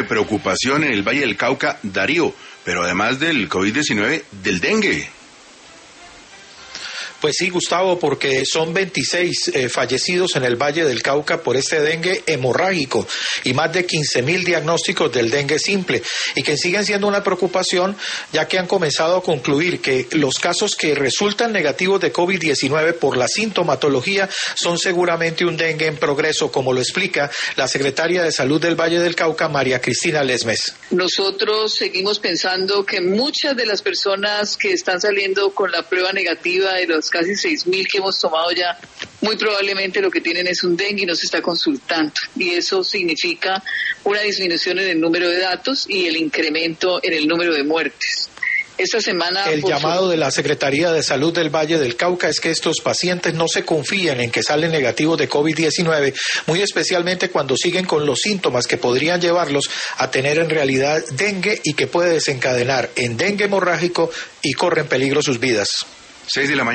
de preocupación en el Valle del Cauca, Darío, pero además del COVID-19, del dengue. Pues sí, Gustavo, porque son 26 fallecidos en el Valle del Cauca por este dengue hemorrágico y más de 15.000 diagnósticos del dengue simple, y que siguen siendo una preocupación, ya que han comenzado a concluir que los casos que resultan negativos de COVID-19 por la sintomatología son seguramente un dengue en progreso, como lo explica la secretaria de Salud del Valle del Cauca, María Cristina Lesmes. Nosotros seguimos pensando que muchas de las personas que están saliendo con la prueba negativa de los casi 6.000 que hemos tomado ya, muy probablemente lo que tienen es un dengue y no se está consultando. Y eso significa una disminución en el número de datos y el incremento en el número de muertes. Esta semana... El llamado de la Secretaría de Salud del Valle del Cauca es que estos pacientes no se confíen en que salen negativos de COVID-19, muy especialmente cuando siguen con los síntomas que podrían llevarlos a tener en realidad dengue y que puede desencadenar en dengue hemorrágico y corren peligro sus vidas. 6 de la mañana.